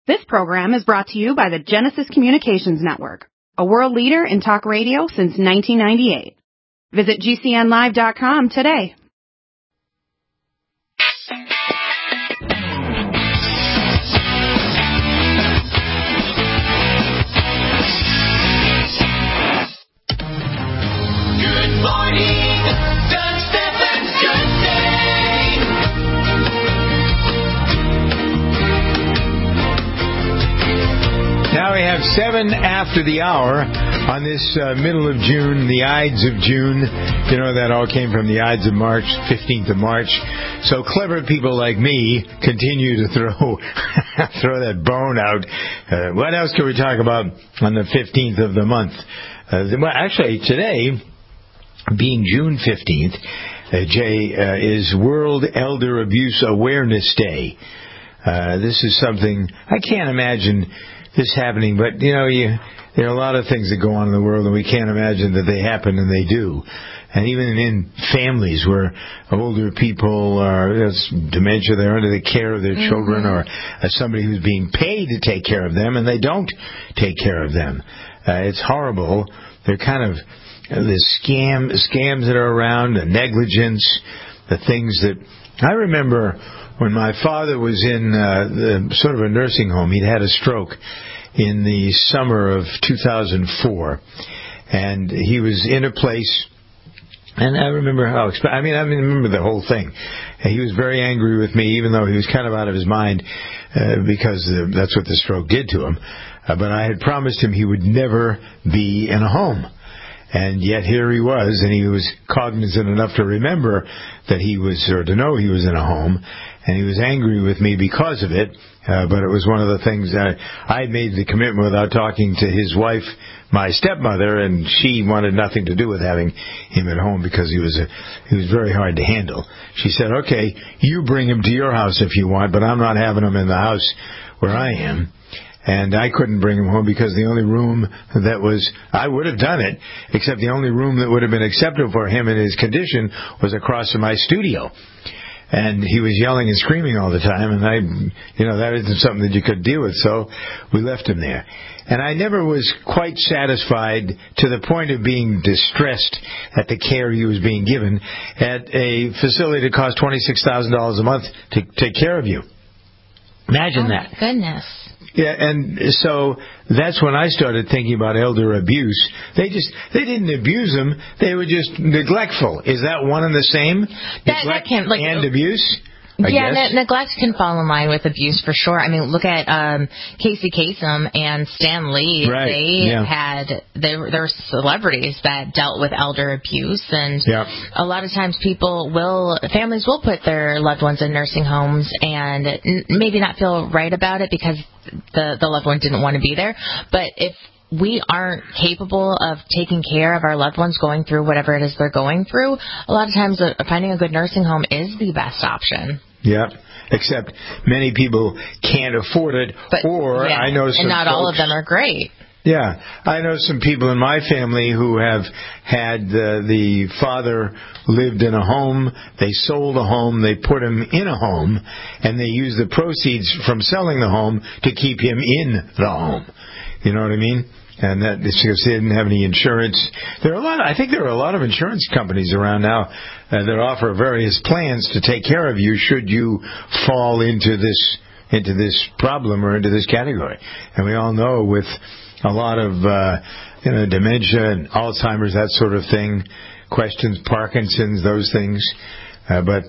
This program is brought to you by the Genesis Communications Network, a world leader in talk radio since 1998. Visit GCNlive.com today. Good morning, Doug Stephan, good day. Now we have 7 after the hour on this middle of June, the Ides of June. You know, that all came from the Ides of March, 15th of March. So clever people like me continue to throw that bone out. What else can we talk about on the 15th of the month? Well, actually, today, being June 15th, is World Elder Abuse Awareness Day. This is something I can't imagine this happening, but there are a lot of things that go on in the world, and we can't imagine that they happen, and they do. And even in families where older people are dementia, they're under the care of their children, or somebody who's being paid to take care of them, and they don't take care of them. It's horrible. They're kind of the scams that are around, the negligence, the things that I remember. When my father was in sort of a nursing home, he'd had a stroke in the summer of 2004, and he was in a place, and I remember I remember the whole thing. He was very angry with me, even though he was kind of out of his mind because that's what the stroke did to him. But I had promised him he would never be in a home. And yet here he was, and he was cognizant enough to remember that he was, or to know he was in a home, and he was angry with me because of it. But it was one of the things I had made the commitment without talking to his wife, my stepmother, and she wanted nothing to do with having him at home because he was very hard to handle. She said, "Okay, you bring him to your house if you want, but I'm not having him in the house where I am." And I couldn't bring him home because the only room I would have done it, except the only room that would have been acceptable for him in his condition was across from my studio. And he was yelling and screaming all the time, and that isn't something that you could deal with, so we left him there. And I never was quite satisfied to the point of being distressed at the care he was being given at a facility that cost $26,000 a month to take care of you. Imagine that. Oh, my goodness. Yeah, and so that's when I started thinking about elder abuse. They didn't abuse them; they were just neglectful. Is that one and the same? Neglect and abuse? I guess. Neglect can fall in line with abuse for sure. I mean, look at Casey Kasem and Stan Lee. Right. There were celebrities that dealt with elder abuse, and a lot of times families will put their loved ones in nursing homes and maybe not feel right about it because the loved one didn't want to be there. But if we aren't capable of taking care of our loved ones going through whatever it is they're going through, a lot of times finding a good nursing home is the best option. Yeah, except many people can't afford it, I know some and not all of them are great. Yeah, I know some people in my family who have had the father lived in a home, they sold a home, they put him in a home, and they used the proceeds from selling the home to keep him in the home. You know what I mean? And that it's because they didn't have any insurance. I think there are a lot of insurance companies around now that offer various plans to take care of you should you fall into this problem or into this category. And we all know with a lot of dementia and Alzheimer's, that sort of thing, questions, Parkinson's, those things. But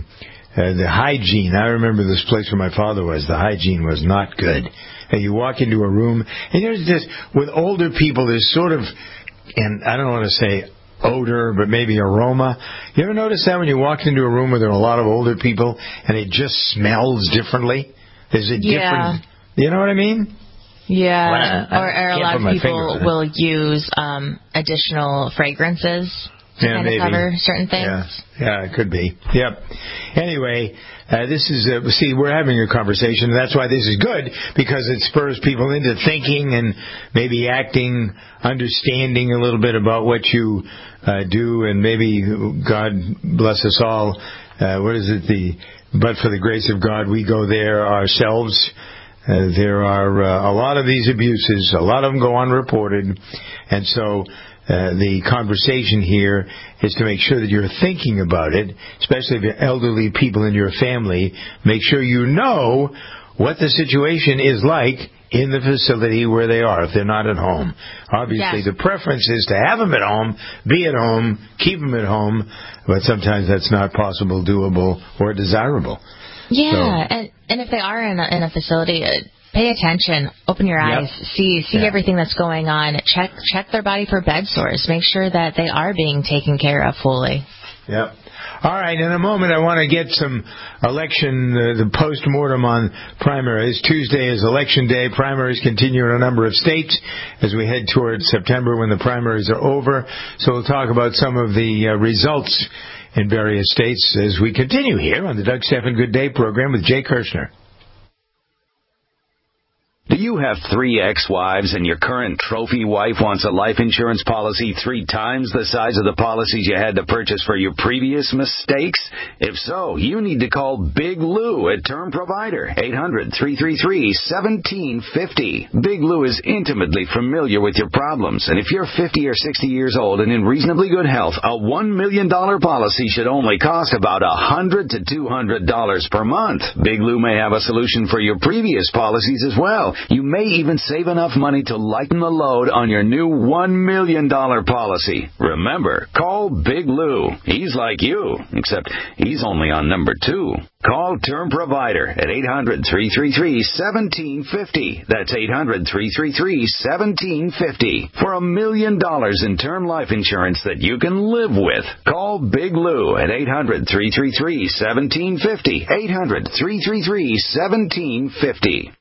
the hygiene, I remember this place where my father was, the hygiene was not good. And you walk into a room, and there's just, with older people, there's sort of, and I don't want to say odor, but maybe aroma. You ever notice that when you walk into a room where there are a lot of older people, and it just smells differently? There's a different, you know what I mean? Yeah, or a lot of people will use additional fragrances to kind of cover certain things. Yeah, it could be. Yep. Anyway, this is, we're having a conversation, and that's why this is good, because it spurs people into thinking and maybe acting, understanding a little bit about what you do, and maybe, God bless us all, but for the grace of God, we go there ourselves. There are a lot of these abuses. A lot of them go unreported. And so the conversation here is to make sure that you're thinking about it, especially if you're elderly people in your family. Make sure you know what the situation is like in the facility where they are, if they're not at home. Obviously, the preference is to have them at home, be at home, keep them at home, but sometimes that's not possible, doable, or desirable. Yeah, so, and if they are in a facility, pay attention, open your eyes, see everything that's going on, check their body for bed sores, make sure that they are being taken care of fully. Yep. All right, in a moment I want to get some election, the post-mortem on primaries. Tuesday is Election Day. Primaries continue in a number of states as we head towards September when the primaries are over. So we'll talk about some of the results in various states as we continue here on the Doug Stephan Good Day program with Jay Kirshner. Do you have 3 ex-wives and your current trophy wife wants a life insurance policy 3 times the size of the policies you had to purchase for your previous mistakes? If so, you need to call Big Lou at Term Provider, 800-333-1750. Big Lou is intimately familiar with your problems, and if you're 50 or 60 years old and in reasonably good health, a $1 million policy should only cost about $100 to $200 per month. Big Lou may have a solution for your previous policies as well. You may even save enough money to lighten the load on your new $1 million policy. Remember, call Big Lou. He's like you, except he's only on number 2. Call Term Provider at 800-333-1750. That's 800-333-1750 for $1 million in term life insurance that you can live with. Call Big Lou at 800-333-1750. 800-333-1750.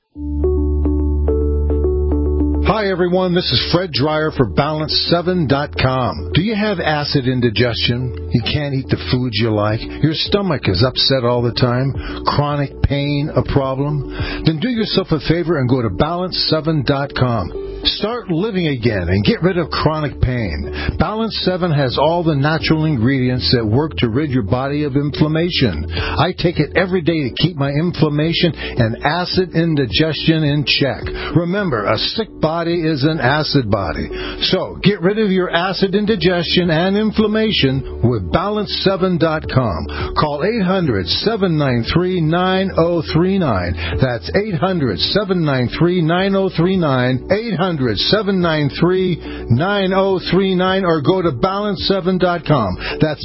Hi everyone, this is Fred Dreyer for Balance7.com. Do you have acid indigestion? You can't eat the foods you like? Your stomach is upset all the time? Chronic pain a problem? Then do yourself a favor and go to Balance7.com. Start living again and get rid of chronic pain. Balance 7 has all the natural ingredients that work to rid your body of inflammation. I take it every day to keep my inflammation and acid indigestion in check. Remember, a sick body is an acid body. So, get rid of your acid indigestion and inflammation with Balance7.com. Call 800-793-9039. That's 800-793-9039. 800-793-9039 or go to Balance7.com. That's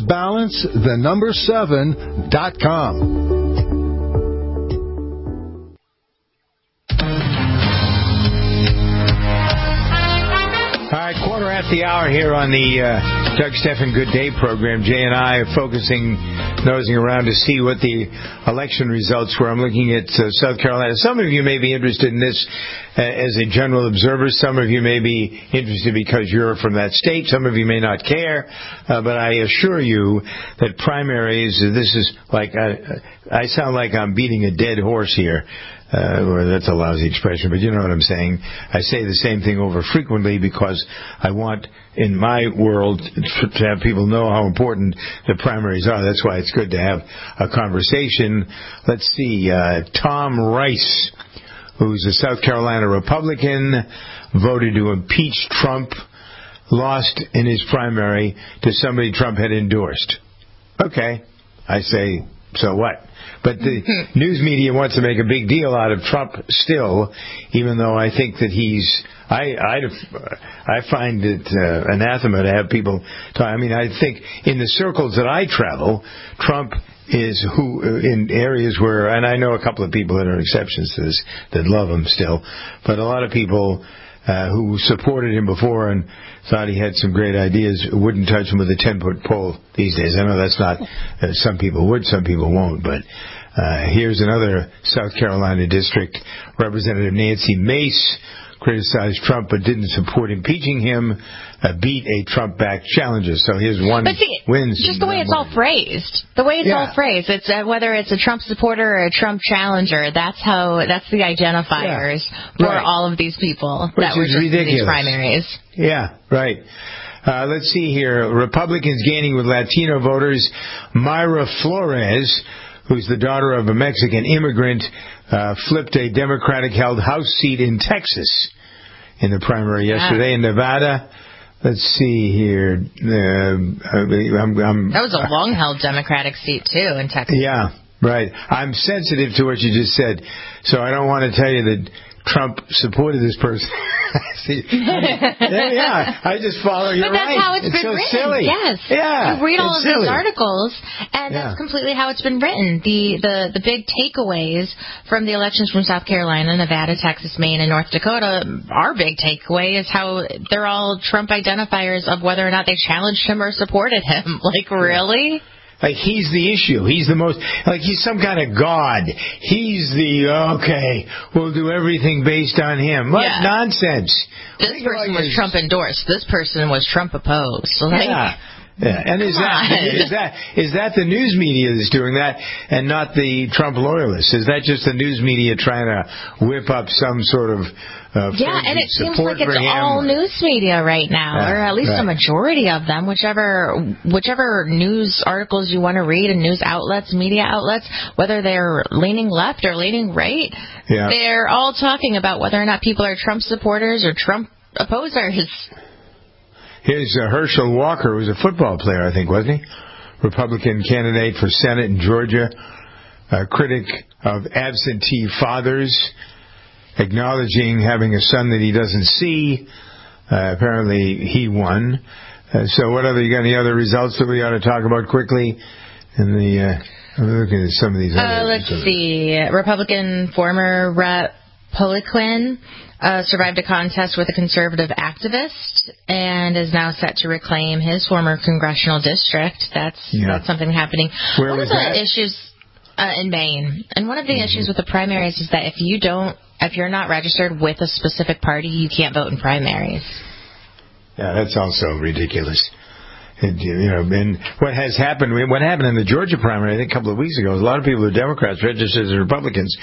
Balance7.com. All right, 1:15 here on the Doug Stephan Good Day program. Jay and I are nosing around to see what the election results were. I'm looking at South Carolina. Some of you may be interested in this as a general observer. Some of you may be interested because you're from that state. Some of you may not care. But I assure you that primaries, this is like, I sound like I'm beating a dead horse here. Or that's a lousy expression, but you know what I'm saying. I say the same thing over frequently because I want, in my world, to have people know how important the primaries are. That's why it's good to have a conversation. Let's see, Tom Rice, who's a South Carolina Republican, voted to impeach Trump, lost in his primary to somebody Trump had endorsed. Okay, I say, so what? But the news media wants to make a big deal out of Trump still, even though I think that I find it anathema to have people talk. I mean, I think in the circles that I travel, Trump is who, in areas where, and I know a couple of people that are exceptions to this that love him still, but a lot of people who supported him before and thought he had some great ideas wouldn't touch him with a 10-foot pole these days. I know that's not, some people would, some people won't, but here's another South Carolina district. Representative Nancy Mace criticized Trump but didn't support impeaching him, beat a Trump-backed challenger. So here's one wins. Just the way it's all phrased. The way it's all phrased. It's whether it's a Trump supporter or a Trump challenger, that's the identifiers for all of these people that were just in these primaries. Yeah, right. Let's see here. Republicans gaining with Latino voters. Mayra Flores, who's the daughter of a Mexican immigrant, flipped a Democratic-held House seat in Texas in the primary yesterday. In Nevada, let's see here. That was a long-held Democratic seat, too, in Texas. Yeah, right. I'm sensitive to what you just said, so I don't want to tell you that Trump supported this person. yeah, I just follow you. But that's right. how it's been so written. Silly. Yes. Yeah. You read all of silly. these articles, and that's completely how it's been written. The big takeaways from the elections from South Carolina, Nevada, Texas, Maine, and North Dakota, our big takeaway is how they're all Trump identifiers of whether or not they challenged him or supported him. Like, really? Like, he's the issue. He's the most, like, he's some kind of god. He's the, we'll do everything based on him. What nonsense. This person was Trump endorsed. This person was Trump opposed. Like, yeah. And is that the news media that's doing that and not the Trump loyalists? Is that just the news media trying to whip up some sort of and it seems like it's all news media right now, or at least a majority of them, whichever news articles you want to read and news outlets, media outlets, whether they're leaning left or leaning right, they're all talking about whether or not people are Trump supporters or Trump opposers. Here's Herschel Walker, who was a football player, I think, wasn't he? Republican candidate for Senate in Georgia, a critic of absentee fathers, acknowledging having a son that he doesn't see. Apparently he won. So what other, you got any other results that we ought to talk about quickly? I'm looking at some of these other let's see. Republican former Rep. Poliquin survived a contest with a conservative activist and is now set to reclaim his former congressional district. That's something happening. Where was that? One of the issues in Maine, and one of the issues with the primaries is that if you're not registered with a specific party, you can't vote in primaries. Yeah, that's also ridiculous. And what happened in the Georgia primary, I think a couple of weeks ago, a lot of people who are Democrats registered as Republicans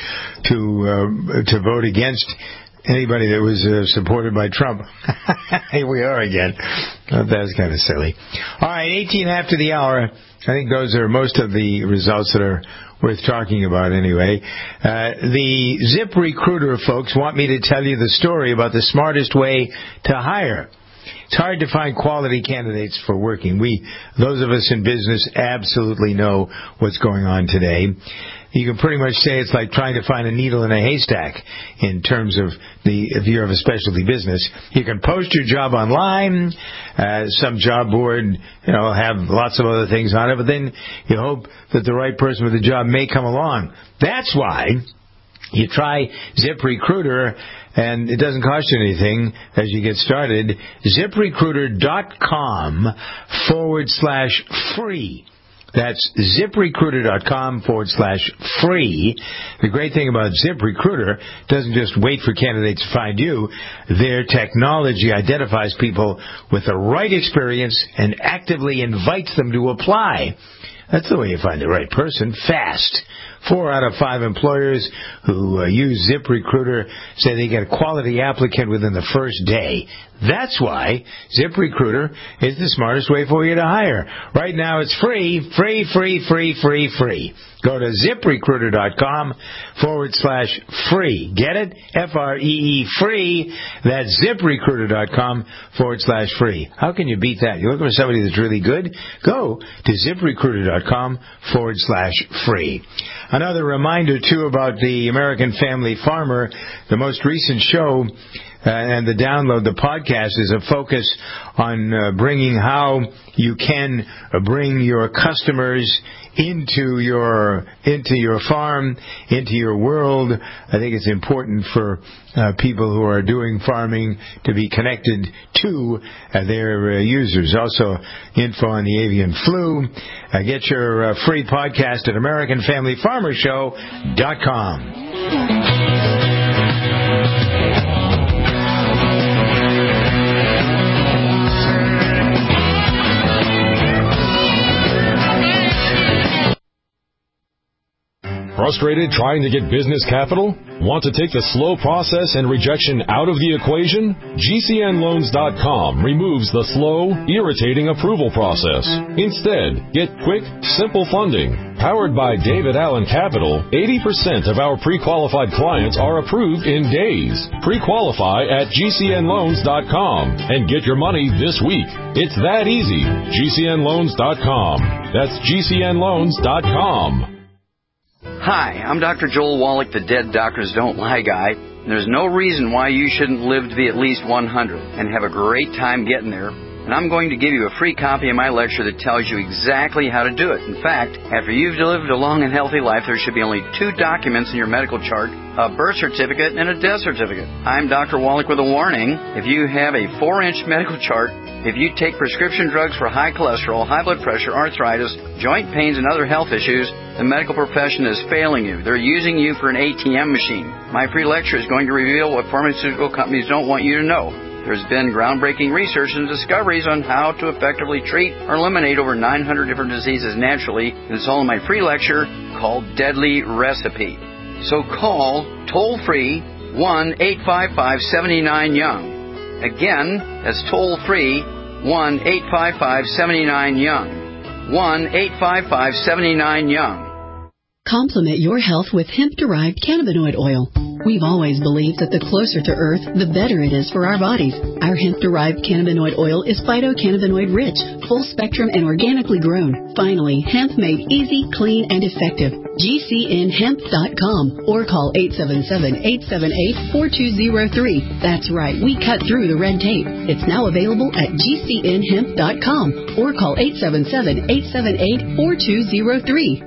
to vote against anybody that was supported by Trump. Here we are again. That's kind of silly. All right, 18 after the hour. I think those are most of the results that are worth talking about anyway. The ZipRecruiter folks want me to tell you the story about the smartest way to hire. It's hard to find quality candidates for working. Those of us in business absolutely know what's going on today. You can pretty much say it's like trying to find a needle in a haystack in terms of if you have a specialty business. You can post your job online. Some job board, have lots of other things on it, but then you hope that the right person with the job may come along. That's why you try ZipRecruiter, and it doesn't cost you anything as you get started. ZipRecruiter.com/free. That's ZipRecruiter.com/free. The great thing about ZipRecruiter doesn't just wait for candidates to find you. Their technology identifies people with the right experience and actively invites them to apply. That's the way you find the right person, fast. 4 out of 5 employers who use ZipRecruiter say they get a quality applicant within the first day. That's why ZipRecruiter is the smartest way for you to hire. Right now it's free. Go to ZipRecruiter.com/free. Get it? FREE free. That's ZipRecruiter.com/free. How can you beat that? You're looking for somebody that's really good? Go to ZipRecruiter.com/free. Another reminder, too, about the American Family Farmer. The most recent show and the download, the podcast, is a focus on bringing how you can bring your customers into your farm, into your world. I think it's important for people who are doing farming to be connected to their users. Also, info on the avian flu. Get your free podcast at AmericanFamilyFarmerShow.com. Frustrated trying to get business capital? Want to take the slow process and rejection out of the equation? GCNLoans.com removes the slow, irritating approval process. Instead, get quick, simple funding, Powered by David Allen Capital, 80% of our pre-qualified clients are approved in days. Pre-qualify at GCNloans.com and get your money this week. It's that easy. GCNloans.com. That's GCNloans.com. Hi, I'm Dr. Joel Wallach, the Dead Doctors Don't Lie guy. There's no reason why you shouldn't live to be at least 100 and have a great time getting there. And I'm going to give you a free copy of my lecture that tells you exactly how to do it. In fact, after you've lived a long and healthy life, there should be only 2 documents in your medical chart, a birth certificate and a death certificate. I'm Dr. Wallach with a warning. If you have a 4-inch medical chart, if you take prescription drugs for high cholesterol, high blood pressure, arthritis, joint pains, and other health issues, the medical profession is failing you. They're using you for an ATM machine. My free lecture is going to reveal what pharmaceutical companies don't want you to know. There's been groundbreaking research and discoveries on how to effectively treat or eliminate over 900 different diseases naturally, and it's all in my free lecture called Deadly Recipe. So call toll-free 1-855-79-YOUNG. Again, that's toll-free 1-855-79-YOUNG. 1-855-79-YOUNG. Complement your health with hemp-derived cannabinoid oil. We've always believed that the closer to Earth, the better it is for our bodies. Our hemp-derived cannabinoid oil is phytocannabinoid-rich, full-spectrum, and organically grown. Finally, hemp made easy, clean, and effective. GCNhemp.com or call 877-878-4203. That's right, we cut through the red tape. It's now available at GCNhemp.com or call 877-878-4203.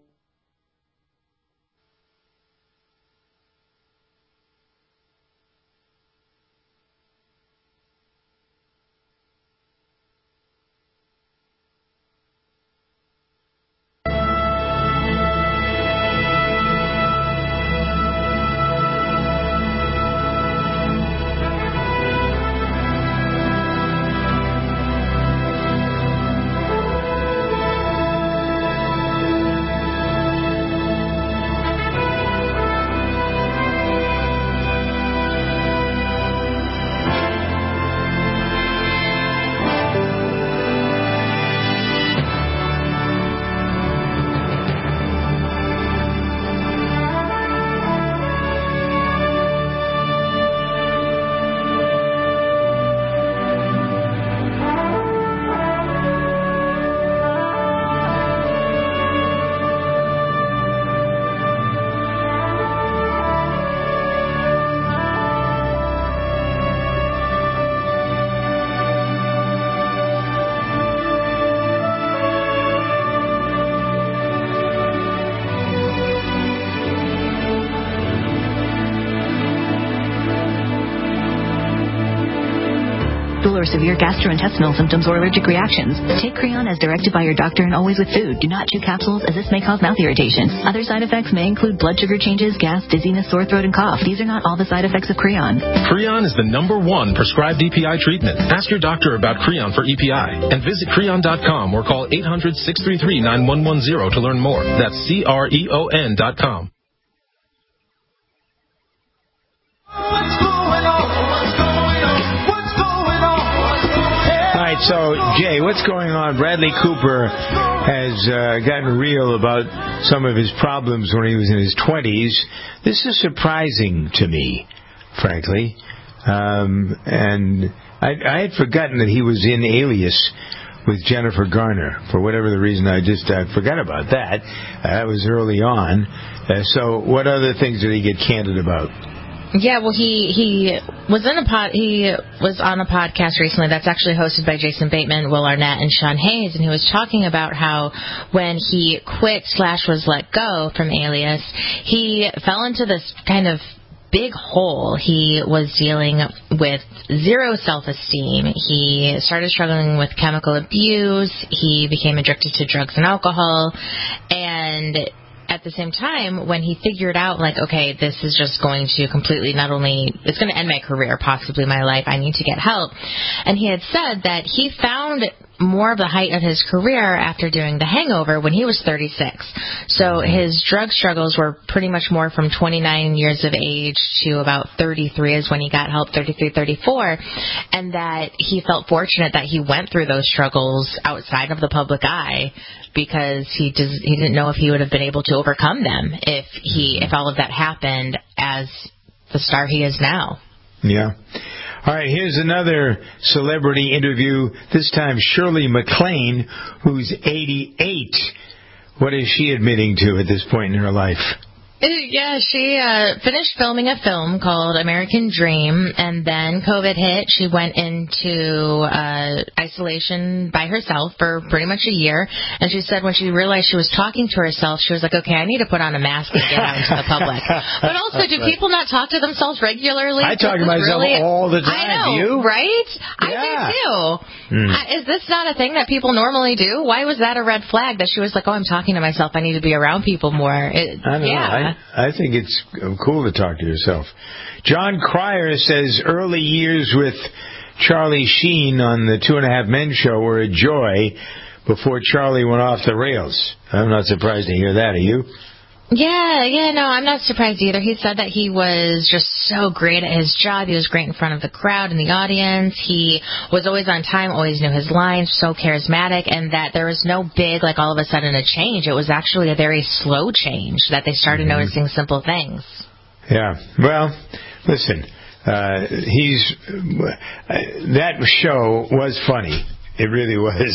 Or severe gastrointestinal symptoms or allergic reactions. Take Creon as directed by your doctor and always with food. Do not chew capsules as this may cause mouth irritation. Other side effects may include blood sugar changes, gas, dizziness, sore throat, and cough. These are not all the side effects of Creon. Creon is the #1 prescribed EPI treatment. Ask your doctor about Creon for EPI and visit Creon.com or call 800-633-9110 to learn more. That's CREON.com. So, Jay, what's going on? Bradley Cooper has gotten real about some of his problems when he was in his 20s. This is surprising to me, frankly. And I had forgotten that he was in Alias with Jennifer Garner. For whatever the reason, I forgot about that. That was early on. So what other things did he get candid about? Yeah, well, he was on a podcast recently that's actually hosted by Jason Bateman, Will Arnett, and Sean Hayes, and he was talking about how when he quit / was let go from Alias, he fell into this kind of big hole. He was dealing with zero self-esteem. He started struggling with chemical abuse. He became addicted to drugs and alcohol, and at the same time, when he figured out, like, okay, this is just going to completely not only, it's going to end my career, possibly my life, I need to get help. And he had said that he found more of the height of his career after doing The Hangover when he was 36. So his drug struggles were pretty much more from 29 years of age to about 33 is when he got help, 33, 34, and that he felt fortunate that he went through those struggles outside of the public eye, because he didn't know if he would have been able to overcome them if all of that happened as the star he is now. Yeah. All right, here's another celebrity interview, this time Shirley MacLaine, who's 88. What is she admitting to at this point in her life? Yeah, she finished filming a film called American Dream, and then COVID hit. She went into isolation by herself for pretty much a year, and she said when she realized she was talking to herself, she was like, okay, I need to put on a mask and get out into the public. But also, do people not talk to themselves regularly? I talk to myself all the time. I know, do you? right? Yeah. I do, too. Is this not a thing that people normally do? Why was that a red flag that she was like, oh, I'm talking to myself, I need to be around people more? I don't know. I think it's cool to talk to yourself. John Cryer says early years with Charlie Sheen on the 2.5 Men show were a joy before Charlie went off the rails. I'm not surprised to hear that. Are you? Yeah, no, I'm not surprised either. He said that he was just so great at his job. He was great in front of the crowd and the audience. He was always on time, always knew his lines, so charismatic, and that there was no big, like, all of a sudden a change. It was actually a very slow change that they started noticing simple things. Yeah. Well, listen, that show was funny. It really was.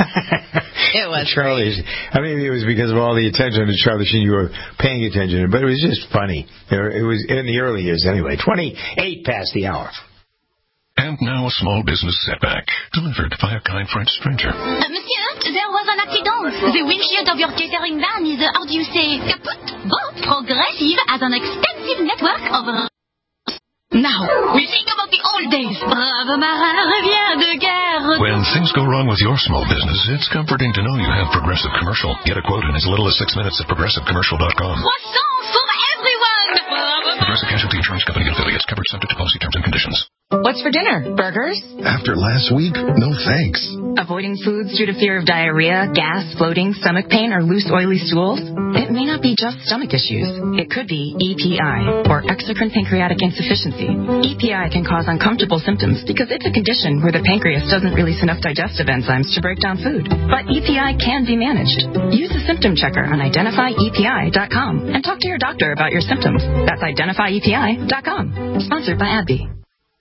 It was Charlie. I mean, it was because of all the attention to Charlie Sheen. You were paying attention, but it was just funny. It was in the early years, anyway. 28 past the hour. And now a small business setback, delivered by a kind French stranger. Monsieur, there was an accident. The windshield of your catering van is, how do you say, kaput? But Progressive has an extensive network of... Now, we think about the old days. Brave marin revient de guerre. When things go wrong with your small business, it's comforting to know you have Progressive Commercial. Get a quote in as little as 6 minutes at ProgressiveCommercial.com. Croissants for everyone. Progressive Casualty Insurance Company and affiliates. Covered subject to policy terms and conditions. What's for dinner? Burgers? After last week, no thanks. Avoiding foods due to fear of diarrhea, gas, bloating, stomach pain, or loose, oily stools? It may not be just stomach issues. It could be EPI, or exocrine pancreatic insufficiency. EPI can cause uncomfortable symptoms because it's a condition where the pancreas doesn't release enough digestive enzymes to break down food. But EPI can be managed. Use the symptom checker on identifyepi.com and talk to your doctor about your symptoms. That's identifyepi.com. Sponsored by AbbVie.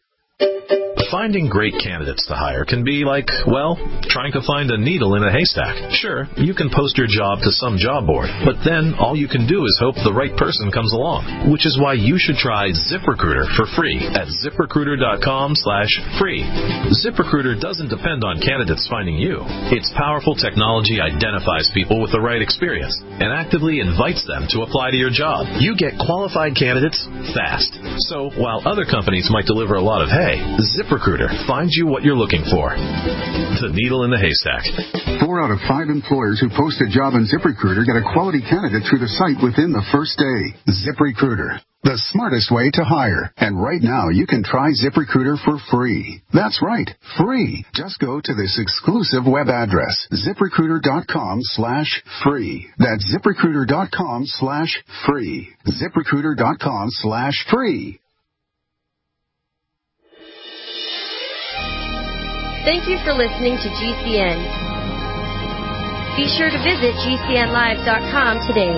Finding great candidates to hire can be like, well, trying to find a needle in a haystack. Sure, you can post your job to some job board, but then all you can do is hope the right person comes along, which is why you should try ZipRecruiter for free at ZipRecruiter.com/free. ZipRecruiter doesn't depend on candidates finding you. Its powerful technology identifies people with the right experience and actively invites them to apply to your job. You get qualified candidates fast. So while other companies might deliver a lot of hay, ZipRecruiter finds you what you're looking for. The needle in the haystack. 4 out of 5 employers who post a job on ZipRecruiter get a quality candidate through the site within the first day. ZipRecruiter, the smartest way to hire. And right now, you can try ZipRecruiter for free. That's right, free. Just go to this exclusive web address, ZipRecruiter.com/free. That's ZipRecruiter.com/free. ZipRecruiter.com/free. Thank you for listening to GCN. Be sure to visit GCNlive.com today.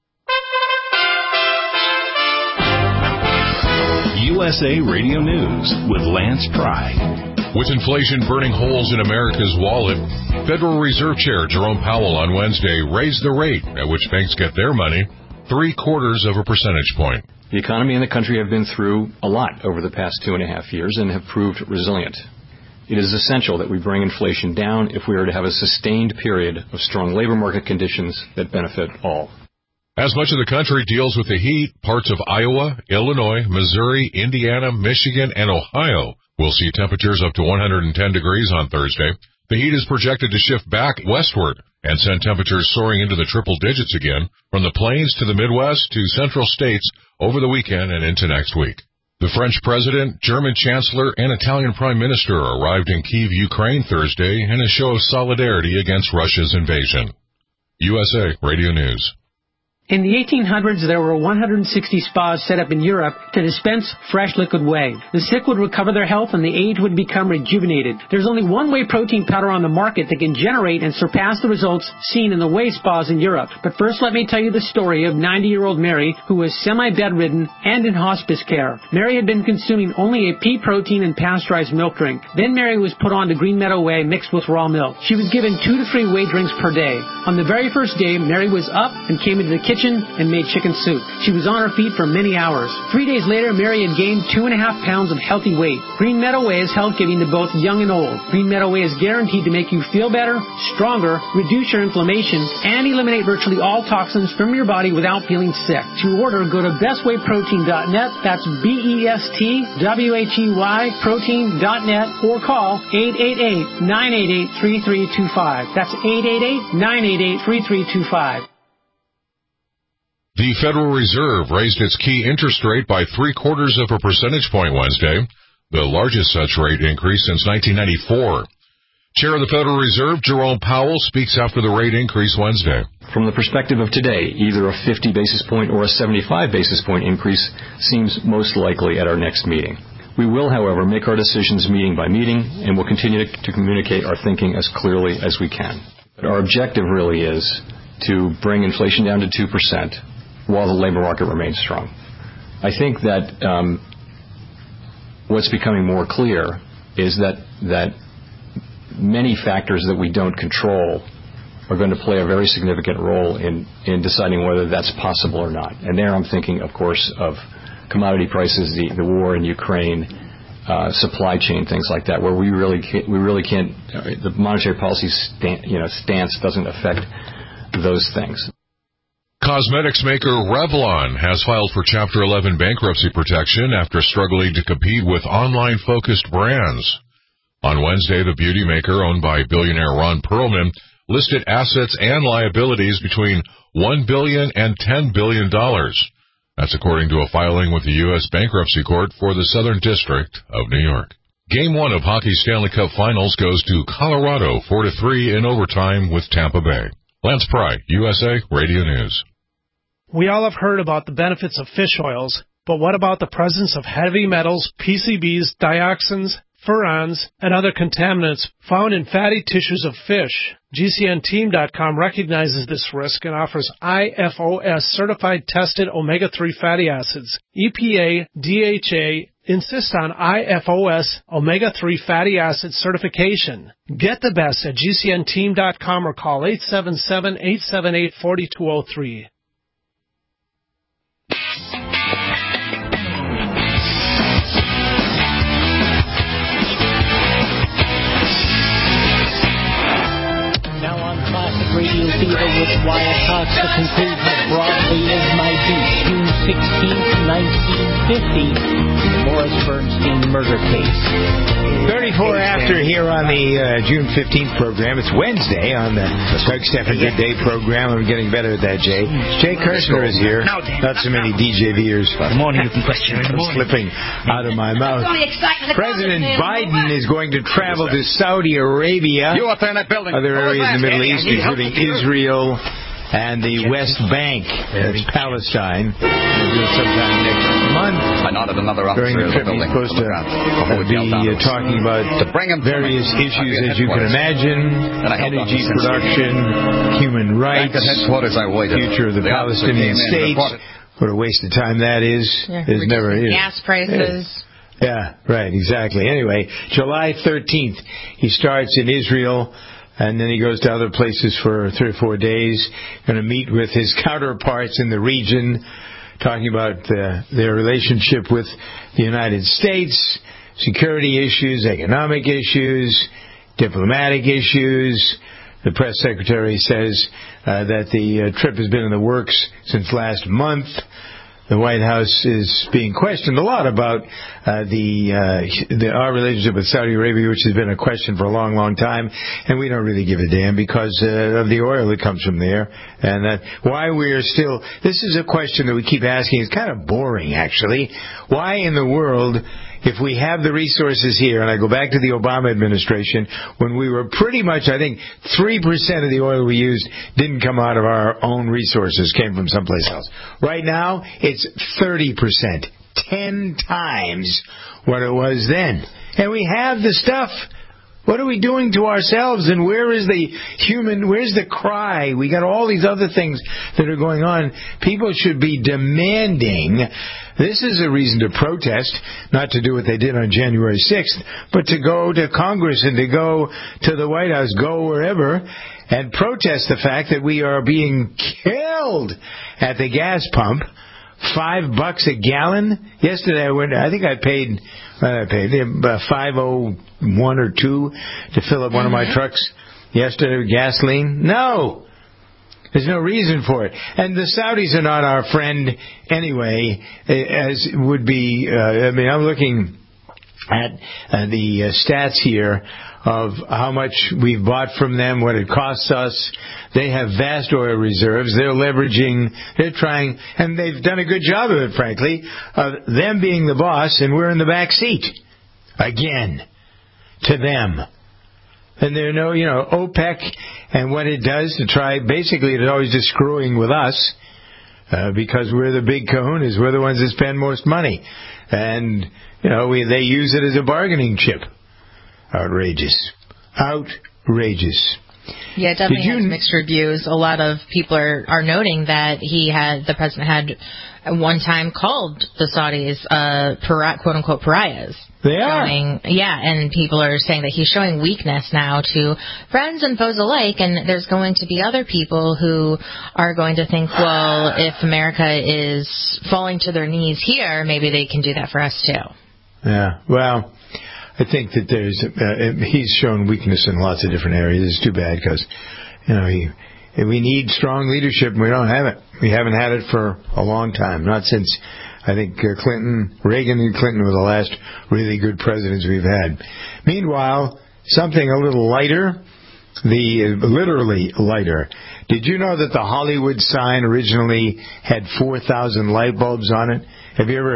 USA Radio News with Lance Pry. With inflation burning holes in America's wallet, Federal Reserve Chair Jerome Powell on Wednesday raised the rate at which banks get their money 0.75 percentage point. The economy and the country have been through a lot over the past 2.5 years and have proved resilient. It is essential that we bring inflation down if we are to have a sustained period of strong labor market conditions that benefit all. As much of the country deals with the heat, parts of Iowa, Illinois, Missouri, Indiana, Michigan, and Ohio will see temperatures up to 110 degrees on Thursday. The heat is projected to shift back westward and send temperatures soaring into the triple digits again from the plains to the Midwest to central states over the weekend and into next week. The French President, German Chancellor, and Italian Prime Minister arrived in Kyiv, Ukraine Thursday in a show of solidarity against Russia's invasion. USA Radio News. In the 1800s, there were 160 spas set up in Europe to dispense fresh liquid whey. The sick would recover their health and the aged would become rejuvenated. There's only one whey protein powder on the market that can generate and surpass the results seen in the whey spas in Europe. But first, let me tell you the story of 90-year-old Mary, who was semi-bedridden and in hospice care. Mary had been consuming only a pea protein and pasteurized milk drink. Then Mary was put on to Green Meadow Whey mixed with raw milk. She was given 2 to 3 whey drinks per day. On the very first day, Mary was up and came into the kitchen and made chicken soup. She was on her feet for many hours. 3 days later, Mary had gained 2.5 pounds of healthy weight. Green Meadow Whey is health giving to both young and old. Green Meadow Whey is guaranteed to make you feel better, stronger, reduce your inflammation, and eliminate virtually all toxins from your body without feeling sick. To order, go to bestwayprotein.net. That's BESTWHEY protein.net or call 888-988-3325. That's 888-988-3325. The Federal Reserve raised its key interest rate by 0.75 percentage point Wednesday, the largest such rate increase since 1994. Chair of the Federal Reserve, Jerome Powell, speaks after the rate increase Wednesday. From the perspective of today, either a 50 basis point or a 75 basis point increase seems most likely at our next meeting. We will, however, make our decisions meeting by meeting, and will continue to communicate our thinking as clearly as we can. But our objective really is to bring inflation down to 2%. While the labor market remains strong. I think that what's becoming more clear is that many factors that we don't control are going to play a very significant role in deciding whether that's possible or not. And there I'm thinking, of course, of commodity prices, the war in Ukraine, supply chain, things like that, where we really can't. The monetary policy stance doesn't affect those things. Cosmetics maker Revlon has filed for Chapter 11 bankruptcy protection after struggling to compete with online-focused brands. On Wednesday, the beauty maker, owned by billionaire Ron Perlman, listed assets and liabilities between $1 billion and $10 billion. That's according to a filing with the U.S. Bankruptcy Court for the Southern District of New York. Game 1 of Hockey Stanley Cup Finals goes to Colorado 4-3 in overtime with Tampa Bay. Lance Pry, USA Radio News. We all have heard about the benefits of fish oils, but what about the presence of heavy metals, PCBs, dioxins, furans, and other contaminants found in fatty tissues of fish? GCNteam.com recognizes this risk and offers IFOS certified tested omega-3 fatty acids. EPA, DHA insist on IFOS omega-3 fatty acid certification. Get the best at GCNteam.com or call 877-878-4203. Now on Classic Radio Theater with Wyatt Cox, the conclusion of Broadway is My Beat, June 16th, 1950, the Morris Bernstein murder case. 34 after here on the June 15th program. It's Wednesday on the Doug Stephan Good Day program. I'm getting better at that, Jay. Jay Kirshner is here. Not so many DJVers. Good morning, you can question in the morning. Slipping out of my mouth. President Biden is going to travel to Saudi Arabia, You up there in that building. other areas in the Middle East, including Israel and the West Bank. That's Palestine. We'll do it sometime next month. I nodded another officer During the trip, he's supposed to be talking about various issues, as you can imagine: energy production, human rights, future of the Palestinian state. What a waste of time that is. There's never is. Gas prices. Yeah, right, exactly. Anyway, July 13th, he starts in Israel, and then he goes to other places for 3 or 4 days. Going to meet with his counterparts in the region, talking about their relationship with the United States, security issues, economic issues, diplomatic issues. The press secretary says that the trip has been in the works since last month. the White House is being questioned a lot about our relationship with Saudi Arabia, which has been a question for a long, long time, and we don't really give a damn because of the oil that comes from there, and why we are still. This is a question that we keep asking. It's kind of boring, actually. Why in the world, if we have the resources here, and I go back to the Obama administration, when we were pretty much, I think, 3% of the oil we used didn't come out of our own resources, came from someplace else. Right now, it's 30%, 10 times what it was then. And we have the stuff. What are we doing to ourselves? And where's the cry? We got all these other things that are going on. People should be demanding. This is a reason to protest, not to do what they did on January 6th, but to go to Congress and to go to the White House, go wherever, and protest the fact that we are being killed at the gas pump. $5 a gallon. Yesterday I think I paid $5.01 or $2 to fill up one of my trucks yesterday with gasoline. No. There's no reason for it. And the Saudis are not our friend anyway, as would be, I'm looking at the stats here of how much we've bought from them, what it costs us. They have vast oil reserves. They're leveraging, they're trying, and they've done a good job of it, frankly, of them being the boss, and we're in the back seat. Again. To them. And they're OPEC and what it does to try, basically it's always just screwing with us, because we're the big kahunas. We're the ones that spend most money. And, they use it as a bargaining chip. Outrageous. Yeah, it definitely has mixed reviews. A lot of people are noting that the president had at one time called the Saudis quote unquote pariahs. They are. And people are saying that he's showing weakness now to friends and foes alike, and there's going to be other people who are going to think, well, if America is falling to their knees here, maybe they can do that for us too. Yeah, well, I think that he's shown weakness in lots of different areas. It's too bad because, we need strong leadership and we don't have it. We haven't had it for a long time. Not since, I think, Reagan and Clinton were the last really good presidents we've had. Meanwhile, something a little lighter, literally lighter. Did you know that the Hollywood sign originally had 4,000 light bulbs on it? Have you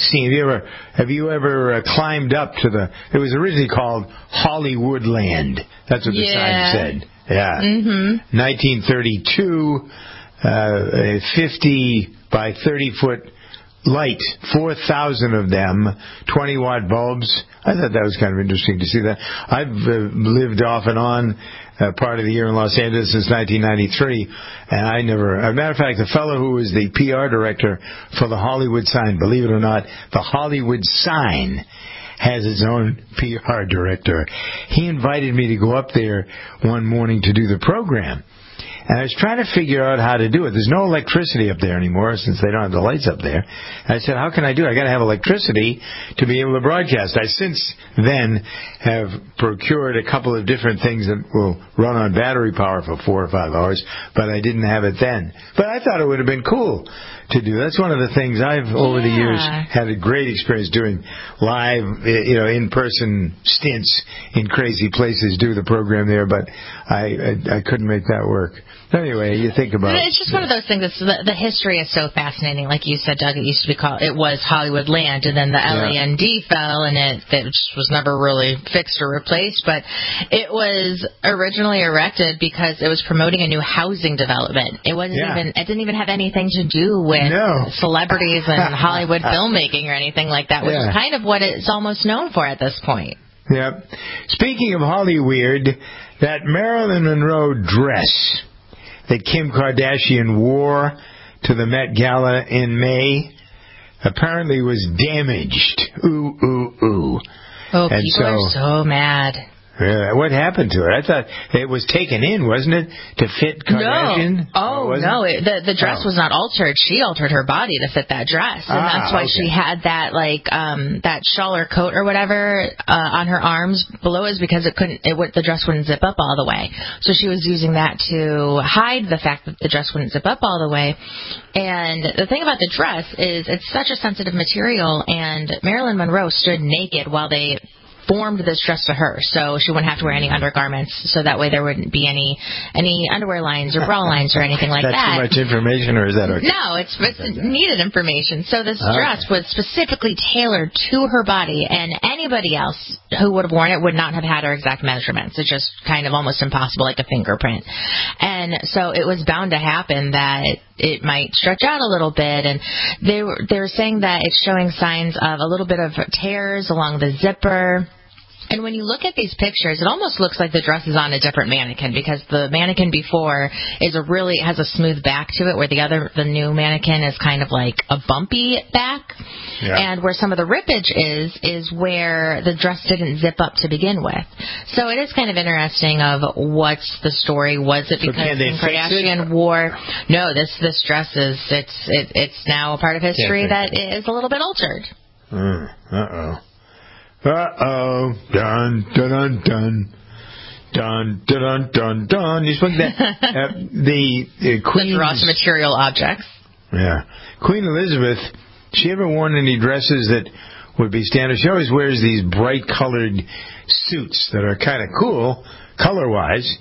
ever climbed up to it was originally called Hollywoodland. That's what the sign said. Yeah. Mm-hmm. 1932, a 50 by 30 foot light, 4,000 of them, 20-watt bulbs. I thought that was kind of interesting to see that. I've lived off and on part of the year in Los Angeles since 1993, and as a matter of fact, the fellow who was the PR director for the Hollywood sign, believe it or not, the Hollywood sign has its own PR director. He invited me to go up there one morning to do the program. And I was trying to figure out how to do it. There's no electricity up there anymore since they don't have the lights up there. And I said, how can I do it? I got to have electricity to be able to broadcast. I since then have procured a couple of different things that will run on battery power for 4 or 5 hours, but I didn't have it then. But I thought it would have been cool to do. That's one of the things I've, over the years, had a great experience doing live, in-person stints in crazy places, do the program there, but I couldn't make that work. Anyway, you think about it. It's just one of those things. The history is so fascinating. Like you said, Doug, it was Hollywoodland, and then the LAND fell, and it just was never really fixed or replaced. But it was originally erected because it was promoting a new housing development. It wasn't even. It didn't even have anything to do with celebrities and Hollywood filmmaking or anything like that, which is kind of what it's almost known for at this point. Yeah. Speaking of Hollyweird, that Marilyn Monroe dress that Kim Kardashian wore to the Met Gala in May apparently was damaged. Ooh, ooh, ooh. Oh, people are so mad. Yeah, what happened to it? I thought it was taken in, wasn't it, to fit Kardashian? No. The dress was not altered. She altered her body to fit that dress, and that's why she had that that shawl or coat or whatever on her arms below, is because the dress wouldn't zip up all the way. So she was using that to hide the fact that the dress wouldn't zip up all the way. And the thing about the dress is it's such a sensitive material, and Marilyn Monroe stood naked while they formed this dress to her, so she wouldn't have to wear any undergarments, so that way there wouldn't be any underwear lines or bra lines or anything like That's that. That's too much information, or is that okay? No, it's needed information. So this dress was specifically tailored to her body, and anybody else who would have worn it would not have had her exact measurements. It's just kind of almost impossible, like a fingerprint. And so it was bound to happen that it might stretch out a little bit, and they were saying that it's showing signs of a little bit of tears along the zipper. And when you look at these pictures, it almost looks like the dress is on a different mannequin, because the mannequin before has a smooth back to it, where the new mannequin is kind of like a bumpy back. Yeah. And where some of the rippage is where the dress didn't zip up to begin with. So it is kind of interesting of what's the story. Was it because Kim Kardashian wore? No, this dress it's now a part of history that is a little bit altered. Uh-oh. Dun, dun, dun, dun. Dun, dun, dun, dun. You spoke that. The Queen's... Ross material objects. Yeah. Queen Elizabeth, she ever worn any dresses that would be standard? She always wears these bright-colored suits that are kind of cool, color-wise.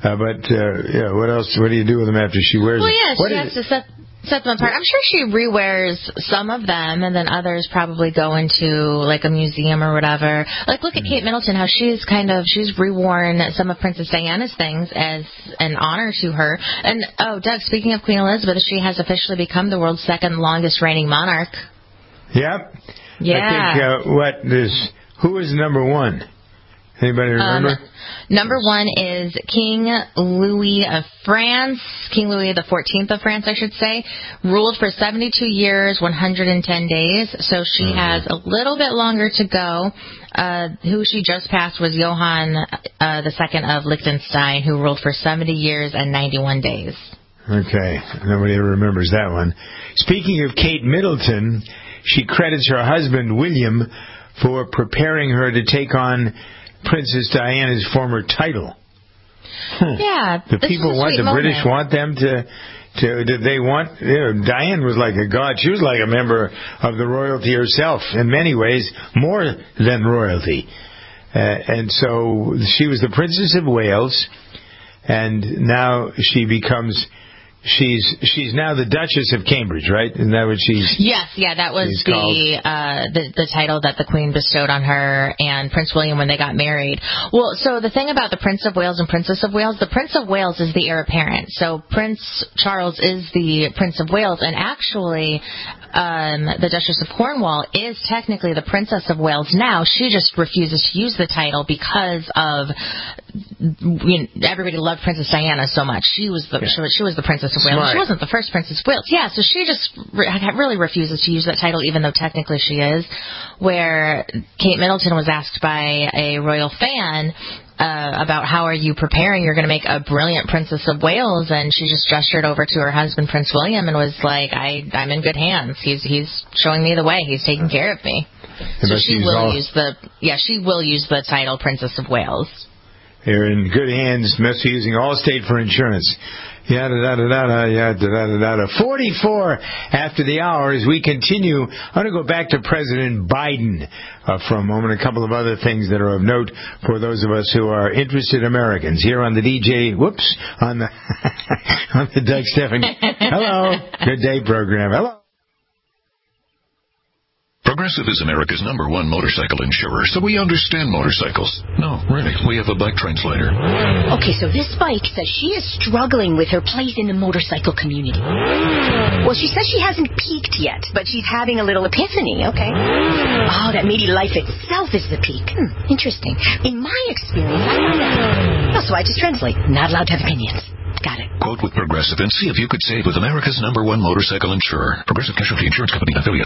What else? What do you do with them after she wears them? Well, yeah, she has to set them apart. I'm sure she rewears some of them, and then others probably go into like a museum or whatever. Like, look at Kate Middleton, how she's reworn some of Princess Diana's things as an honor to her. And Doug, speaking of Queen Elizabeth, she has officially become the world's second longest reigning monarch. Yep. Yeah. I think who is number one? Anybody remember? Number one is King Louis of France. King Louis the 14th of France, I should say, ruled for 72 years, 110 days. So she has a little bit longer to go. Who she just passed was Johann II of Liechtenstein, who ruled for 70 years and 91 days. Okay. Nobody ever remembers that one. Speaking of Kate Middleton, she credits her husband, William, for preparing her to take on Princess Diana's former title. Yeah. The British want them to did they want, Diane was like a god. She was like a member of the royalty herself, in many ways, more than royalty. And so she was the Princess of Wales, and now she becomes... She's now the Duchess of Cambridge, right? Isn't that what she's? Yes, yeah, that was the title that the Queen bestowed on her and Prince William when they got married. Well, so the thing about the Prince of Wales and Princess of Wales, the Prince of Wales is the heir apparent. So Prince Charles is the Prince of Wales, and actually the Duchess of Cornwall is technically the Princess of Wales now. She just refuses to use the title because of everybody loved Princess Diana so much. She was the Princess of Wales. Smart. She wasn't the first Princess of Wales. Yeah, so she just really refuses to use that title, even though technically she is. Where Kate Middleton was asked by a royal fan about how are you preparing? You're going to make a brilliant Princess of Wales, and she just gestured over to her husband, Prince William, and was like, I'm in good hands. He's showing me the way. He's taking care of me. So she will use the title Princess of Wales. They're in good hands. Must be using Allstate for insurance. Yada, yada, yada, yada, yada, yada. 44 after the hour as we continue. I'm going to go back to President Biden for a moment. A couple of other things that are of note for those of us who are interested Americans here on the on the Doug Stephan. Hello. Good day program. Hello. Progressive is America's #1 motorcycle insurer, so we understand motorcycles. No, really, we have a bike translator. Okay, so this bike says she is struggling with her place in the motorcycle community. Well, she says she hasn't peaked yet, but she's having a little epiphany, okay? Oh, that maybe life itself is the peak. Interesting. In my experience, I don't know. So I just translate. Not allowed to have opinions. Got it. Quote with Progressive and see if you could save with America's #1 motorcycle insurer. Progressive Casualty Insurance Company and affiliates.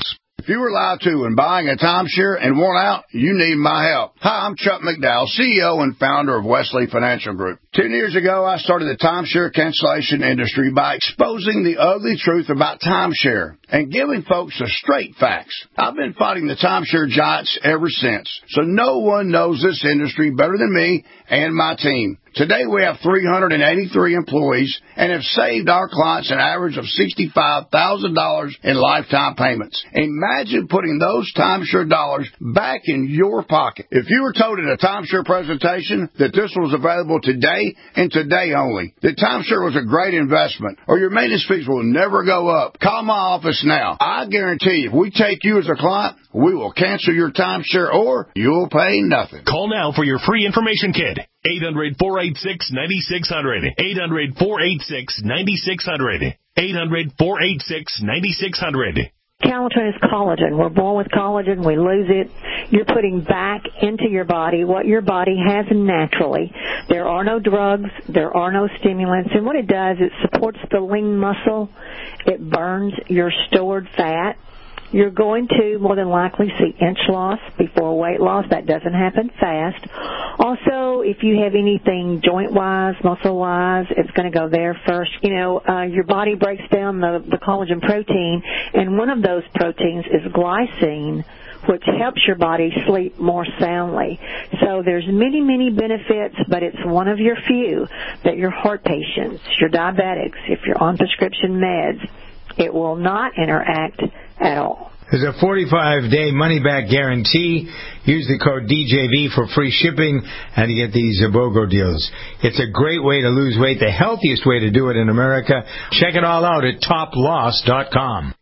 If you were lied to when buying a timeshare and want out, you need my help. Hi, I'm Chuck McDowell, CEO and founder of Wesley Financial Group. 10 years ago, I started the timeshare cancellation industry by exposing the ugly truth about timeshare and giving folks the straight facts. I've been fighting the timeshare giants ever since, so no one knows this industry better than me and my team. Today we have 383 employees and have saved our clients an average of $65,000 in lifetime payments. Imagine putting those timeshare dollars back in your pocket. If you were told at a timeshare presentation that this was available today and today only, that timeshare was a great investment or your maintenance fees will never go up, call my office now. I guarantee if we take you as a client, we will cancel your timeshare or you'll pay nothing. Call now for your free information kit. 800-486-9600. 800-486-9600. 800-486-9600. Calatin is collagen. We're born with collagen. We lose it. You're putting back into your body what your body has naturally. There are no drugs. There are no stimulants. And what it does, it supports the lean muscle. It burns your stored fat. You're going to more than likely see inch loss before weight loss. That doesn't happen fast. Also, if you have anything joint-wise, muscle-wise, it's going to go there first. Your body breaks down the collagen protein, and one of those proteins is glycine, which helps your body sleep more soundly. So there's many, many benefits, but it's one of your few that your heart patients, your diabetics, if you're on prescription meds, it will not interact at all. There's a 45-day money-back guarantee. Use the code DJV for free shipping and you get these BOGO deals. It's a great way to lose weight, the healthiest way to do it in America. Check it all out at toploss.com.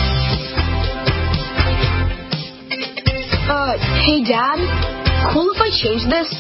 Hey, Dad, cool if I change this?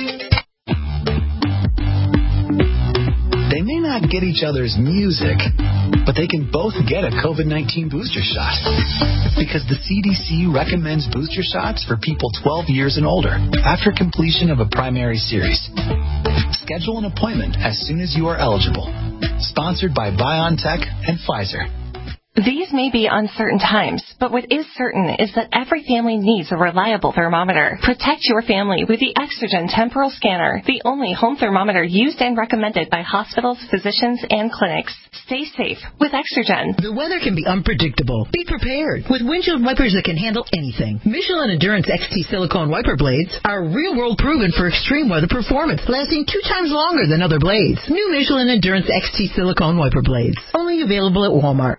They may not get each other's music, but they can both get a COVID-19 booster shot. Because the CDC recommends booster shots for people 12 years and older after completion of a primary series. Schedule an appointment as soon as you are eligible. Sponsored by BioNTech and Pfizer. These may be uncertain times, but what is certain is that every family needs a reliable thermometer. Protect your family with the Exergen Temporal Scanner, the only home thermometer used and recommended by hospitals, physicians, and clinics. Stay safe with Exergen. The weather can be unpredictable. Be prepared with windshield wipers that can handle anything. Michelin Endurance XT silicone wiper blades are real-world proven for extreme weather performance, lasting 2 times longer than other blades. New Michelin Endurance XT silicone wiper blades, only available at Walmart.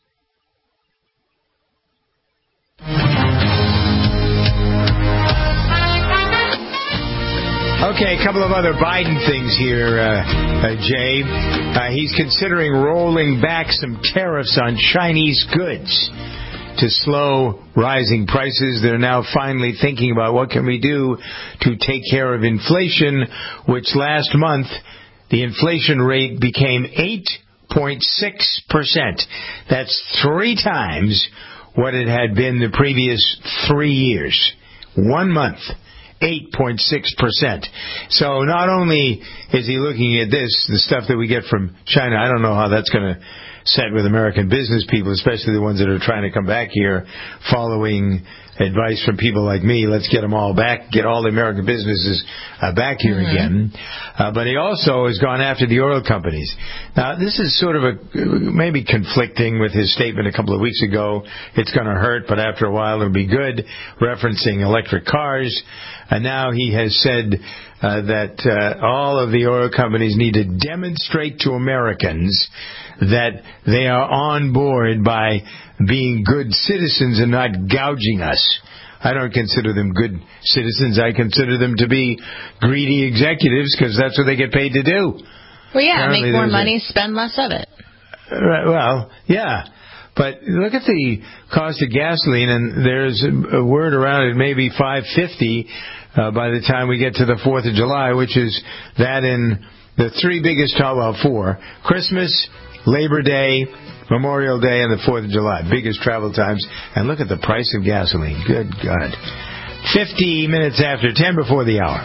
Okay, a couple of other Biden things here, Jay. He's considering rolling back some tariffs on Chinese goods to slow rising prices. They're now finally thinking about what can we do to take care of inflation, which last month the inflation rate became 8.6%. That's 3 times what it had been the previous 3 years. 1 month. 8.6%. So not only is he looking at this, the stuff that we get from China, I don't know how that's going to set with American business people, especially the ones that are trying to come back here following advice from people like me. Let's get them all back, get all the American businesses back here again. But he also has gone after the oil companies. Now, this is sort of maybe conflicting with his statement a couple of weeks ago. It's going to hurt, but after a while it'll be good, referencing electric cars. And now he has said that all of the oil companies need to demonstrate to Americans that they are on board by being good citizens and not gouging us. I don't consider them good citizens. I consider them to be greedy executives because that's what they get paid to do. Well, yeah, apparently make more money, spend less of it. Well, yeah. But look at the cost of gasoline, and there's a word around it, maybe $5.50 by the time we get to the 4th of July, which is that in the 3 biggest, 4, Christmas, Labor Day, Memorial Day, and the 4th of July. Biggest travel times. And look at the price of gasoline. Good God. 50 minutes after 10 before the hour.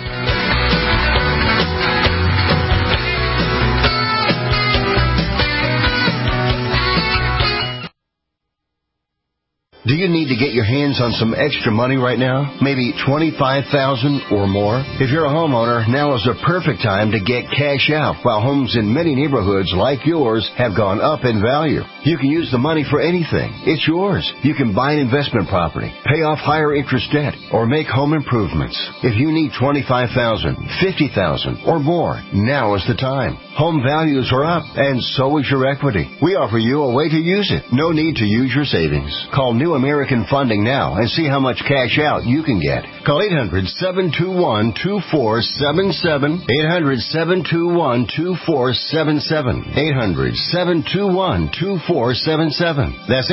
Do you need to get your hands on some extra money right now? Maybe $25,000 or more? If you're a homeowner, now is the perfect time to get cash out while homes in many neighborhoods like yours have gone up in value. You can use the money for anything. It's yours. You can buy an investment property, pay off higher interest debt, or make home improvements. If you need $25,000, $50,000, or more, now is the time. Home values are up, and so is your equity. We offer you a way to use it. No need to use your savings. Call New American Funding now and see how much cash out you can get. Call 800-721-2477. 800-721-2477. 800-721-2477. That's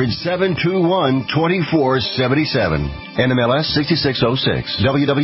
800-721-2477. NMLS 6606.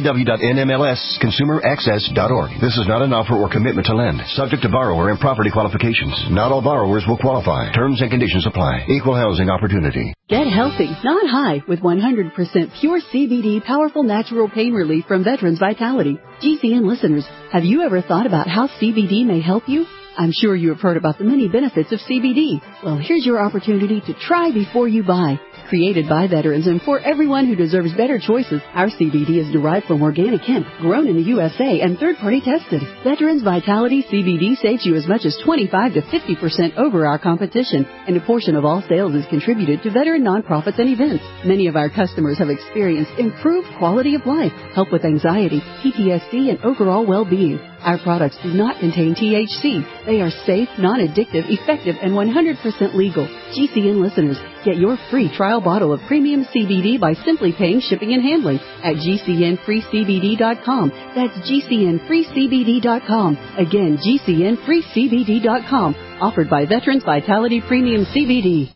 www.nmlsconsumeraccess.org. This is not an offer or commitment to lend. Subject to borrower and property qualifications. Not all borrowers will qualify. Terms and conditions apply. Equal housing opportunity. Get healthy, not high, with 100% pure CBD powerful natural pain relief from Veterans Vitality. GCN listeners, have you ever thought about how CBD may help you? I'm sure you have heard about the many benefits of CBD. Well, here's your opportunity to try before you buy. Created by veterans and for everyone who deserves better choices, our CBD is derived from organic hemp, grown in the USA, and third-party tested. Veterans Vitality CBD saves you as much as 25 to 50% over our competition, and a portion of all sales is contributed to veteran nonprofits and events. Many of our customers have experienced improved quality of life, help with anxiety, PTSD, and overall well-being. Our products do not contain THC. They are safe, non-addictive, effective, and 100% legal. GCN listeners, get your free trial bottle of premium CBD by simply paying shipping and handling at GCNFreeCBD.com. That's GCNFreeCBD.com. Again, GCNFreeCBD.com. Offered by Veterans Vitality Premium CBD.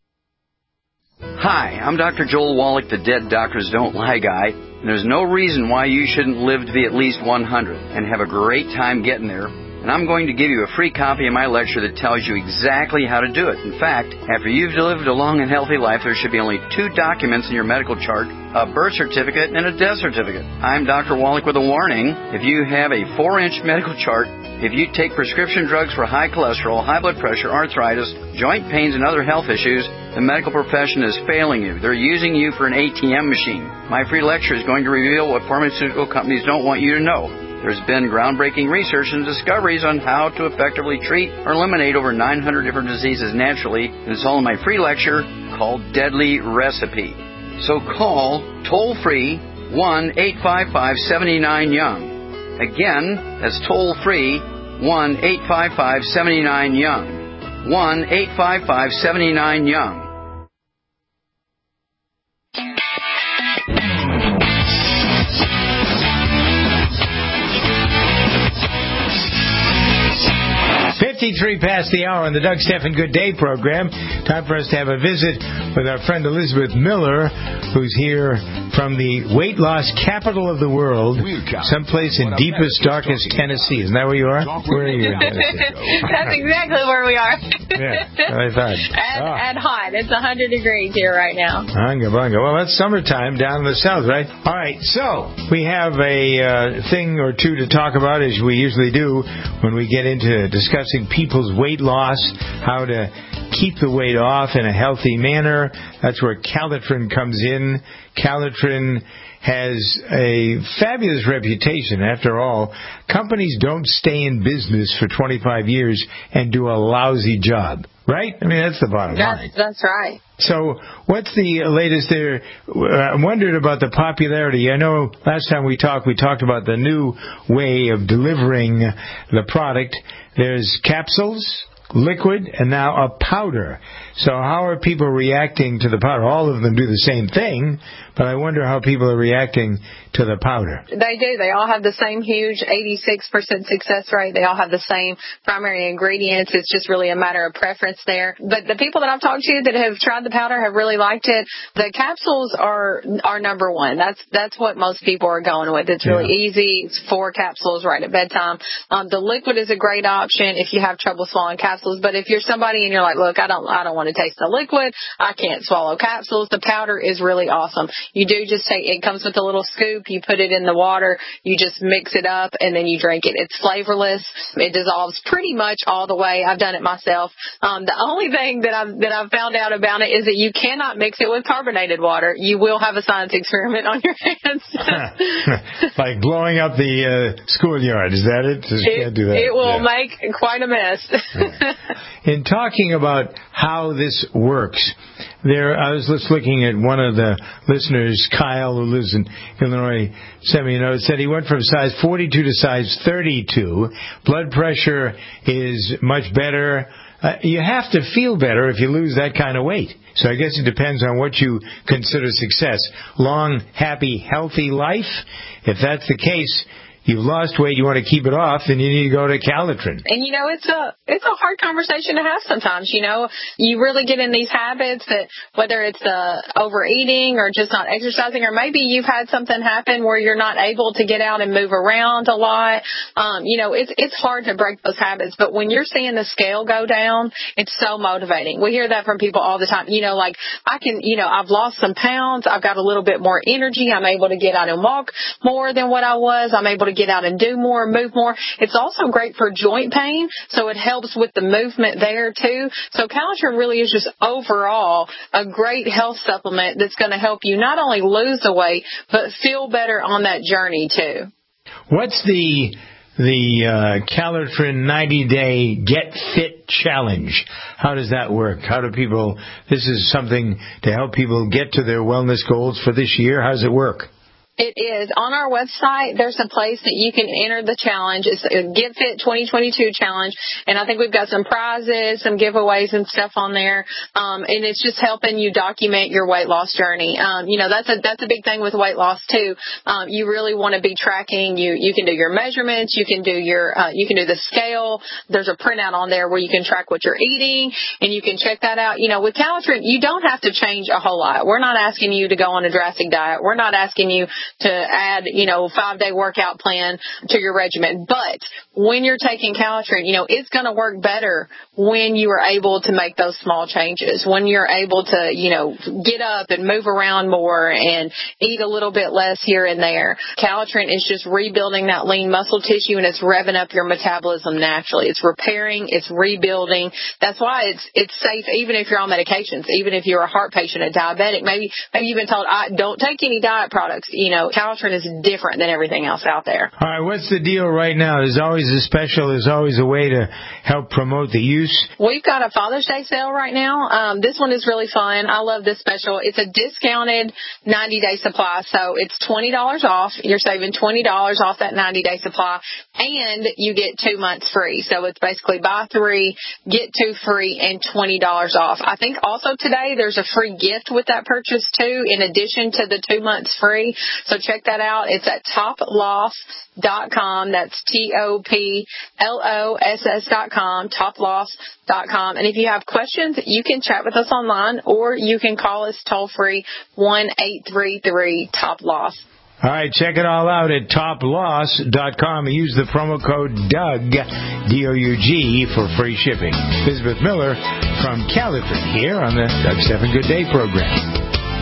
Hi, I'm Dr. Joel Wallach, the Dead Doctors Don't Lie guy. And there's no reason why you shouldn't live to be at least 100 and have a great time getting there. And I'm going to give you a free copy of my lecture that tells you exactly how to do it. In fact, after you've lived a long and healthy life, there should be only 2 documents in your medical chart, a birth certificate and a death certificate. I'm Dr. Wallach with a warning. If you have a 4-inch medical chart, if you take prescription drugs for high cholesterol, high blood pressure, arthritis, joint pains, and other health issues, the medical profession is failing you. They're using you for an ATM machine. My free lecture is going to reveal what pharmaceutical companies don't want you to know. There's been groundbreaking research and discoveries on how to effectively treat or eliminate over 900 different diseases naturally, and it's all in my free lecture called Deadly Recipe. So call toll-free 1-855-79-YOUNG. Again, that's toll-free 1-855-79-YOUNG. 1-855-79-YOUNG. Past the hour on the Doug Stephan Good Day program. Time for us to have a visit with our friend Elizabeth Miller, who's here from the weight loss capital of the world, someplace in deepest, darkest Tennessee. Isn't that where you are? Where are you in Tennessee? That's exactly where we are. Yeah, I thought. And hot. It's 100 degrees here right now. Bunga, bunga. Well, that's summertime down in the south, right? All right, so we have a thing or two to talk about, as we usually do when we get into discussing people's weight loss, how to keep the weight off in a healthy manner. That's where Calitrin comes in. Calitrin has a fabulous reputation. After all, companies don't stay in business for 25 years and do a lousy job, right? I mean, that's the bottom line. That's right. So what's the latest there? I'm wondering about the popularity. I know last time we talked about the new way of delivering the product. There's capsules, liquid, and now a powder. So how are people reacting to the powder? All of them do the same thing, but I wonder how people are reacting to the powder. They do. They all have the same huge 86% success rate. They all have the same primary ingredients. It's just really a matter of preference there. But the people that I've talked to that have tried the powder have really liked it. The capsules are number one. That's what most people are going with. It's really easy. It's 4 capsules right at bedtime. The liquid is a great option if you have trouble swallowing capsules. capsules. But if you're somebody and you're like, look, I don't want to taste the liquid, I can't swallow capsules, the powder is really awesome. You do just take, it comes with a little scoop, you put it in the water, you just mix it up, and then you drink it. It's flavorless. It dissolves pretty much all the way. I've done it myself. The only thing that I've found out about it is that you cannot mix it with carbonated water. You will have a science experiment on your hands. Like blowing up the schoolyard. Is that it? Can't do that. It will make quite a mess. In talking about how this works, I was just looking at one of the listeners, Kyle, who lives in Illinois, sent me a note, said he went from size 42 to size 32. Blood pressure is much better. You have to feel better if you lose that kind of weight. So I guess it depends on what you consider success. Long, happy, healthy life. If that's the case, you've lost weight, you want to keep it off, then you need to go to Calitrin. And, it's a hard conversation to have sometimes, You really get in these habits that whether it's overeating or just not exercising, or maybe you've had something happen where you're not able to get out and move around a lot. It's hard to break those habits. But when you're seeing the scale go down, it's so motivating. We hear that from people all the time. I've lost some pounds. I've got a little bit more energy. I'm able to get out and walk more than what I was. I'm able to get out and do more, move more. It's also great for joint pain, so it helps with the movement there too. So Calitrin really is just overall a great health supplement that's going to help you not only lose the weight, but feel better on that journey too. What's the Calitrin 90-day Get Fit Challenge? How does that work? This is something to help people get to their wellness goals for this year. How does it work? It is. On our website, there's a place that you can enter the challenge. It's a Get Fit 2022 challenge, and I think we've got some prizes, some giveaways and stuff on there, and it's just helping you document your weight loss journey. That's a big thing with weight loss too. You really want to be tracking. You can do your measurements. You can do the scale. There's a printout on there where you can track what you're eating, and you can check that out. With Calitrin, you don't have to change a whole lot. We're not asking you to go on a drastic diet. We're not asking you to add, 5-day workout plan to your regimen. But when you're taking Calitrin, it's going to work better when you are able to make those small changes, when you're able to, get up and move around more and eat a little bit less here and there. Calitrin is just rebuilding that lean muscle tissue, and it's revving up your metabolism naturally. It's repairing, it's rebuilding. That's why it's safe even if you're on medications, even if you're a heart patient, a diabetic. Maybe you've been told, don't take any diet products. Calitrin is different than everything else out there. All right, what's the deal right now? There's always a special. There's always a way to help promote the use. We've got a Father's Day sale right now. This one is really fun. I love this special. It's a discounted 90-day supply, so it's $20 off. You're saving $20 off that 90-day supply, and you get 2 months free. So it's basically buy 3, get 2 free, and $20 off. I think also today there's a free gift with that purchase too, in addition to the 2 months free. So check that out. It's at toploss.com. That's TOPLOSS.com, toploss.com. And if you have questions, you can chat with us online, or you can call us toll free 1-833-TOP-LOSS. All right, check it all out at toploss.com and use the promo code DOUG, D-O-U-G, for free shipping. Elizabeth Miller from Calitrin here on the Doug Stephan Good Day program.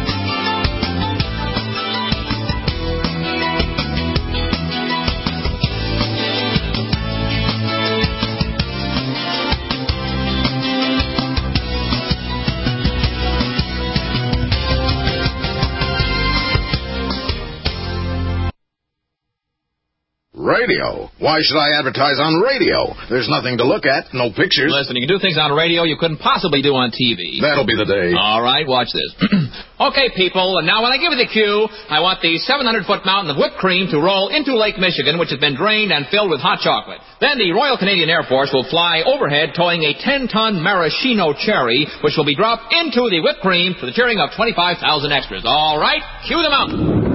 Radio. Why should I advertise on radio? There's nothing to look at, no pictures. Listen, you can do things on radio you couldn't possibly do on TV. That'll be the day. All right, watch this. Okay, people, and now when I give you the cue, I want the 700-foot mountain of whipped cream to roll into Lake Michigan, which has been drained and filled with hot chocolate. Then the Royal Canadian Air Force will fly overhead towing a 10-ton maraschino cherry, which will be dropped into the whipped cream for the cheering of 25,000 extras. All right, cue the mountain.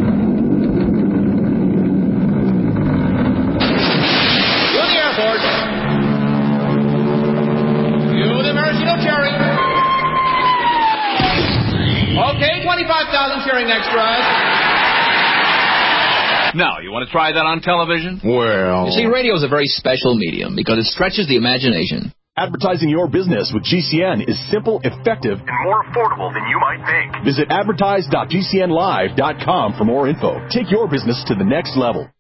Okay, 25,000 cheering extras. Now, you want to try that on television? Well... You see, radio is a very special medium because it stretches the imagination. Advertising your business with GCN is simple, effective, and more affordable than you might think. Visit advertise.gcnlive.com for more info. Take your business to the next level.